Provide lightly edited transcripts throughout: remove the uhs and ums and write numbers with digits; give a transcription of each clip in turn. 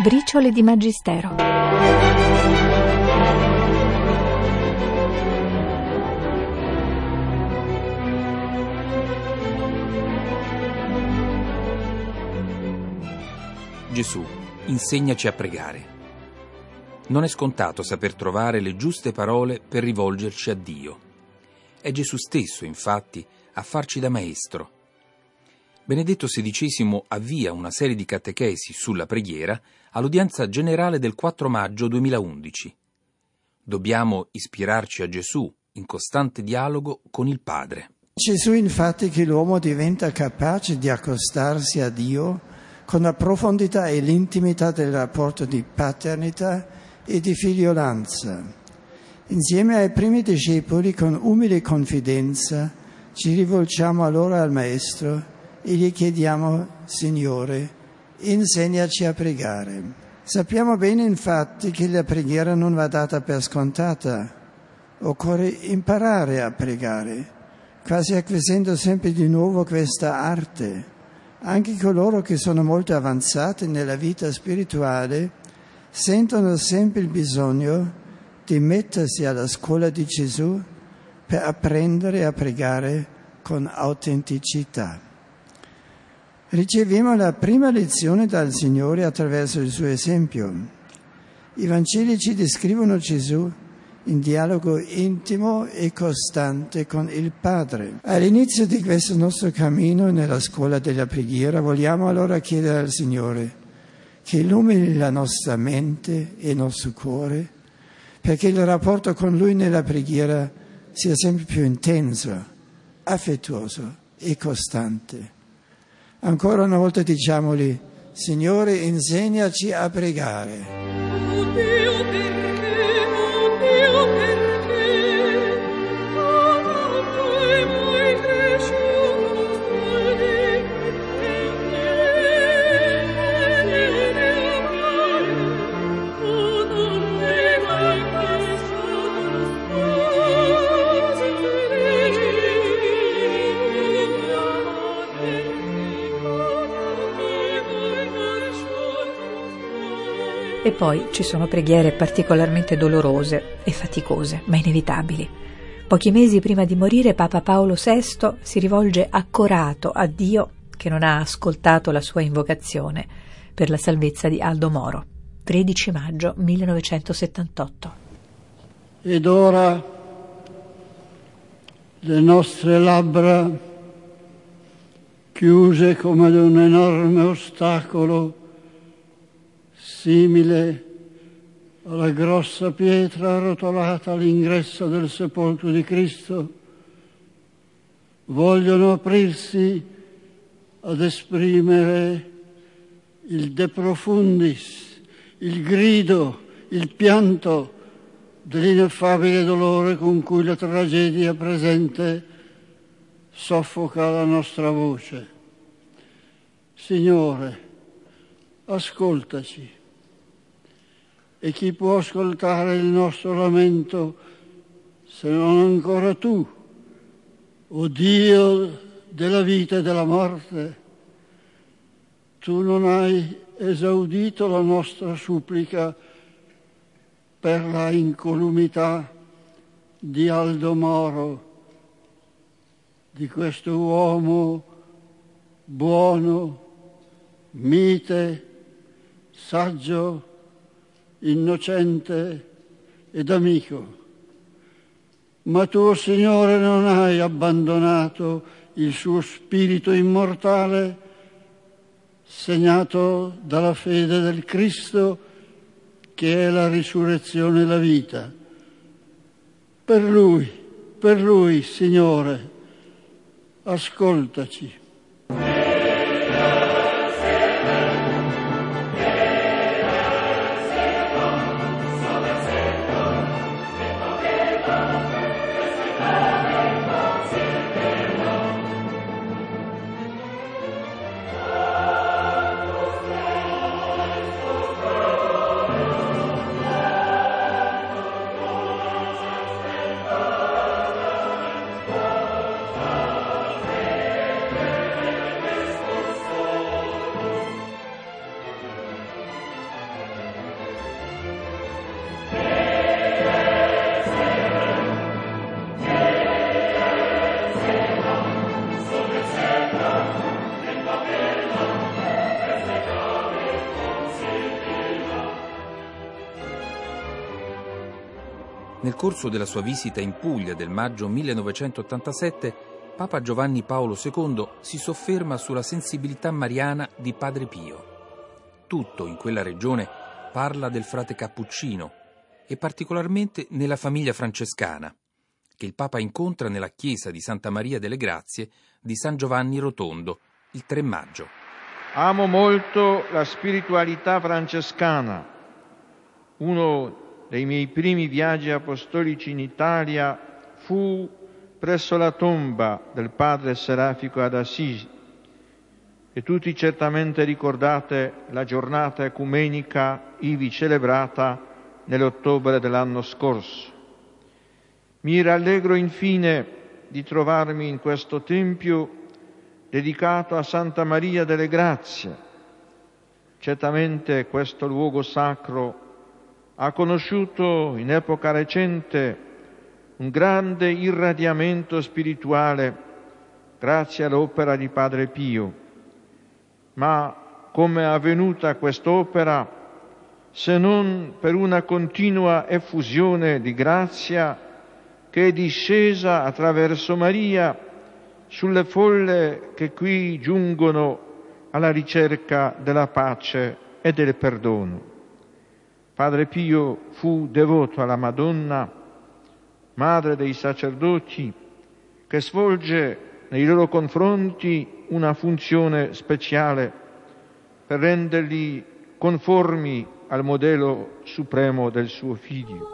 Briciole di Magistero. Gesù, insegnaci a pregare. Non è scontato saper trovare le giuste parole per rivolgerci a Dio. È Gesù stesso, infatti, a farci da maestro. Benedetto XVI avvia una serie di catechesi sulla preghiera all'udienza generale del 4 maggio 2011. Dobbiamo ispirarci a Gesù in costante dialogo con il Padre. Gesù infatti che l'uomo diventa capace di accostarsi a Dio con la profondità e l'intimità del rapporto di paternità e di figliolanza. Insieme ai primi discepoli, con umile confidenza, ci rivolgiamo allora al Maestro e gli chiediamo: Signore, insegnaci a pregare. Sappiamo bene infatti che la preghiera non va data per scontata. Occorre imparare a pregare, quasi acquisendo sempre di nuovo questa arte. Anche coloro che sono molto avanzati nella vita spirituale sentono sempre il bisogno di mettersi alla scuola di Gesù per apprendere a pregare con autenticità. Riceviamo la prima lezione dal Signore attraverso il suo esempio. I Vangeli ci descrivono Gesù in dialogo intimo e costante con il Padre. All'inizio di questo nostro cammino nella scuola della preghiera vogliamo allora chiedere al Signore che illumini la nostra mente e il nostro cuore, perché il rapporto con Lui nella preghiera sia sempre più intenso, affettuoso e costante. Ancora una volta diciamogli: Signore, insegnaci a pregare. E poi ci sono preghiere particolarmente dolorose e faticose, ma inevitabili. Pochi mesi prima di morire, Papa Paolo VI si rivolge accorato a Dio che non ha ascoltato la sua invocazione per la salvezza di Aldo Moro. 13 maggio 1978. Ed ora le nostre labbra, chiuse come ad un enorme ostacolo, simile alla grossa pietra arrotolata all'ingresso del sepolcro di Cristo, vogliono aprirsi ad esprimere il de profundis, il grido, il pianto dell'ineffabile dolore con cui la tragedia presente soffoca la nostra voce. Signore, ascoltaci. E chi può ascoltare il nostro lamento se non ancora tu, o Dio della vita e della morte? Tu non hai esaudito la nostra supplica per la incolumità di Aldo Moro, di questo uomo buono, mite, saggio, innocente ed amico. Ma tu, Signore, non hai abbandonato il suo spirito immortale, segnato dalla fede del Cristo, che è la risurrezione e la vita. Per Lui, Signore, ascoltaci. Nel corso della sua visita in Puglia del maggio 1987, Papa Giovanni Paolo II si sofferma sulla sensibilità mariana di Padre Pio. Tutto in quella regione parla del frate cappuccino e particolarmente nella famiglia francescana, che il Papa incontra nella chiesa di Santa Maria delle Grazie di San Giovanni Rotondo il 3 maggio. Amo molto la spiritualità francescana. Uno dei miei primi viaggi apostolici in Italia fu presso la tomba del padre Serafico ad Assisi, e tutti certamente ricordate la giornata ecumenica ivi celebrata nell'ottobre dell'anno scorso. Mi rallegro infine di trovarmi in questo tempio dedicato a Santa Maria delle Grazie. Certamente questo luogo sacro ha conosciuto in epoca recente un grande irradiamento spirituale grazie all'opera di Padre Pio. Ma come è avvenuta quest'opera, se non per una continua effusione di grazia che è discesa attraverso Maria sulle folle che qui giungono alla ricerca della pace e del perdono. Padre Pio fu devoto alla Madonna, madre dei sacerdoti, che svolge nei loro confronti una funzione speciale per renderli conformi al modello supremo del suo Figlio.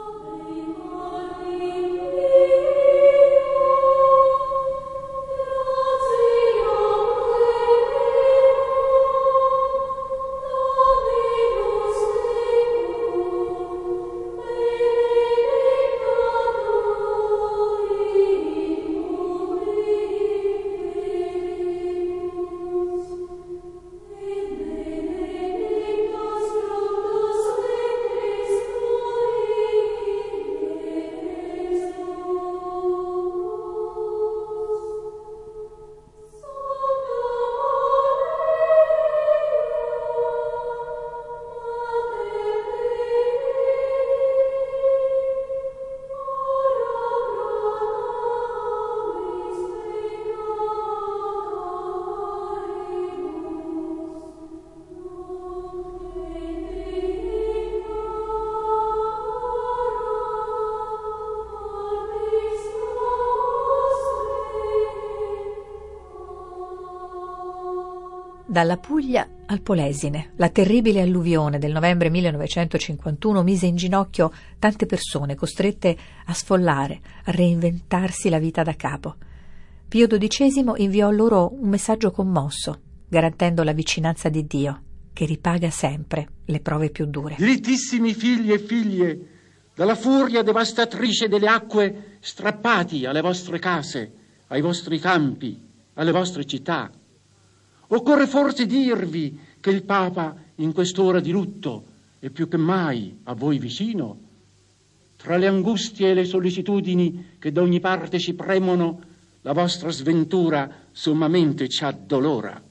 Dalla Puglia al Polesine, la terribile alluvione del novembre 1951 mise in ginocchio tante persone costrette a sfollare, a reinventarsi la vita da capo. Pio XII inviò loro un messaggio commosso, garantendo la vicinanza di Dio, che ripaga sempre le prove più dure. Dilettissimi figli e figlie, dalla furia devastatrice delle acque strappati alle vostre case, ai vostri campi, alle vostre città. Occorre forse dirvi che il Papa in quest'ora di lutto è più che mai a voi vicino. Tra le angustie e le sollecitudini che da ogni parte ci premono, la vostra sventura sommamente ci addolora.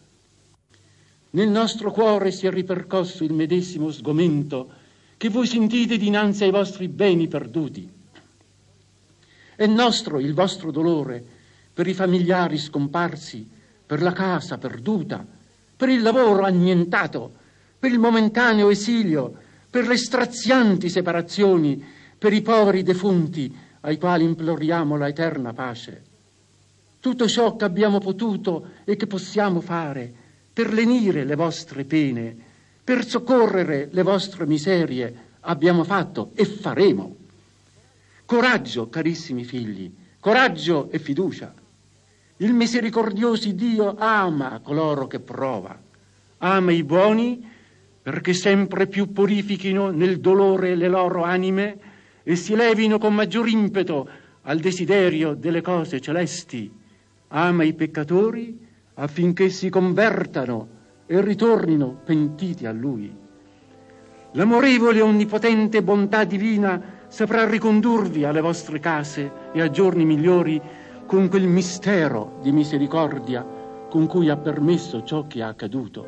Nel nostro cuore si è ripercosso il medesimo sgomento che voi sentite dinanzi ai vostri beni perduti. È nostro il vostro dolore per i familiari scomparsi, per la casa perduta, per il lavoro annientato, per il momentaneo esilio, per le strazianti separazioni, per i poveri defunti ai quali imploriamo la eterna pace. Tutto ciò che abbiamo potuto e che possiamo fare per lenire le vostre pene, per soccorrere le vostre miserie, abbiamo fatto e faremo. Coraggio, carissimi figli, coraggio e fiducia. Il misericordioso Dio ama coloro che prova, ama i buoni perché sempre più purifichino nel dolore le loro anime e si levino con maggior impeto al desiderio delle cose celesti, ama i peccatori affinché si convertano e ritornino pentiti a Lui. L'amorevole e onnipotente bontà divina saprà ricondurvi alle vostre case e a giorni migliori con quel mistero di misericordia con cui ha permesso ciò che è accaduto.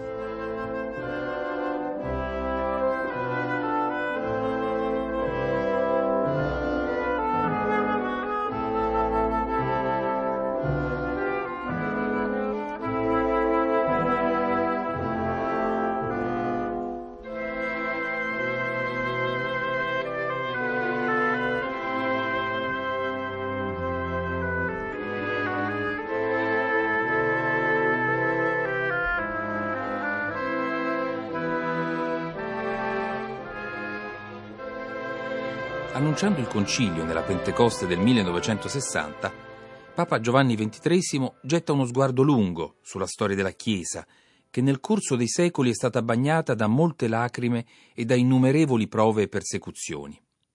Annunciando il concilio nella Pentecoste del 1960, Papa Giovanni XXIII getta uno sguardo lungo sulla storia della Chiesa, che nel corso dei secoli è stata bagnata da molte lacrime e da innumerevoli prove e persecuzioni.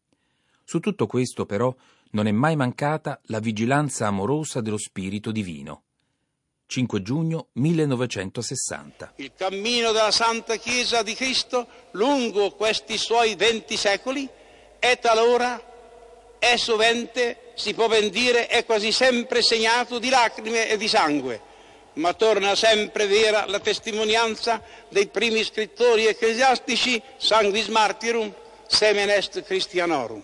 Su tutto questo, però, non è mai mancata la vigilanza amorosa dello Spirito Divino. 5 giugno 1960. Il cammino della Santa Chiesa di Cristo, lungo questi suoi 20 secoli, è talora, è sovente, si può ben dire, è quasi sempre segnato di lacrime e di sangue, ma torna sempre vera la testimonianza dei primi scrittori ecclesiastici, sanguis martyrum, semen est Christianorum.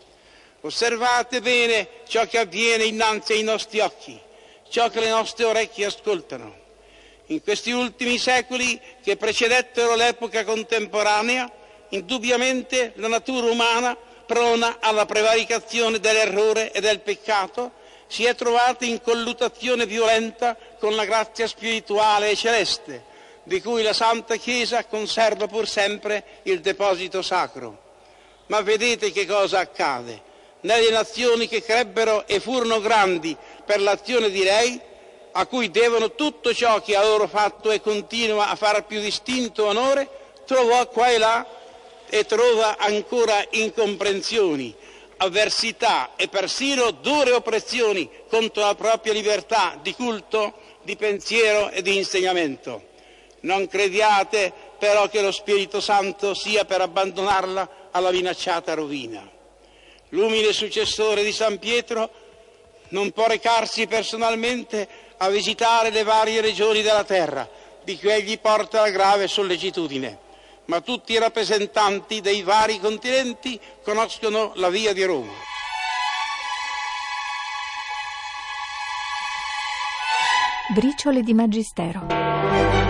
Osservate bene ciò che avviene innanzi ai nostri occhi, ciò che le nostre orecchie ascoltano. In questi ultimi secoli che precedettero l'epoca contemporanea, indubbiamente la natura umana, prona alla prevaricazione dell'errore e del peccato, si è trovata in colluttazione violenta con la grazia spirituale e celeste, di cui la Santa Chiesa conserva pur sempre il deposito sacro. Ma vedete che cosa accade? Nelle nazioni che crebbero e furono grandi per l'azione di lei, a cui devono tutto ciò che ha loro fatto e continua a far più distinto onore, trovò qua e là e trova ancora incomprensioni, avversità e persino dure oppressioni contro la propria libertà di culto, di pensiero e di insegnamento. Non crediate però che lo Spirito Santo sia per abbandonarla alla minacciata rovina. L'umile successore di San Pietro non può recarsi personalmente a visitare le varie regioni della terra, di cui egli porta la grave sollecitudine, ma tutti i rappresentanti dei vari continenti conoscono la via di Roma. Briciole di Magistero.